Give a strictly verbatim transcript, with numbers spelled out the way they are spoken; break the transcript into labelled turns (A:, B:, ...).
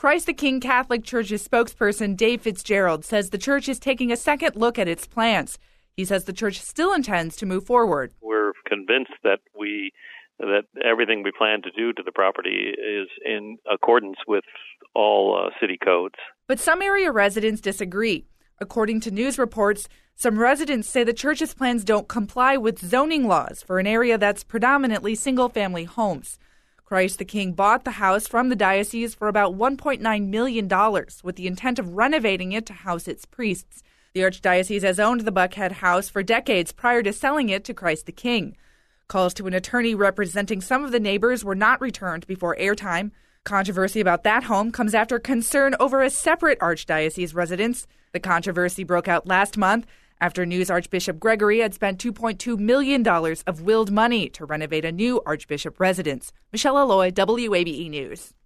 A: Christ the King Catholic Church's spokesperson Dave Fitzgerald says the church is taking a second look at its plans. He says the church still intends to move forward.
B: We're convinced that we that everything we plan to do to the property is in accordance with all uh, city codes.
A: But some area residents disagree. According to news reports, some residents say the church's plans don't comply with zoning laws for an area that's predominantly single-family homes. Christ the King bought the house from the diocese for about one point nine million dollars with the intent of renovating it to house its priests. The Archdiocese has owned the Buckhead house for decades prior to selling it to Christ the King. Calls to an attorney representing some of the neighbors were not returned before airtime. Controversy about that home comes after concern over a separate Archdiocese residence. The controversy broke out last month after news Archbishop Gregory had spent two point two million dollars of willed money to renovate a new Archbishop residence. Michelle Alloy, W A B E News.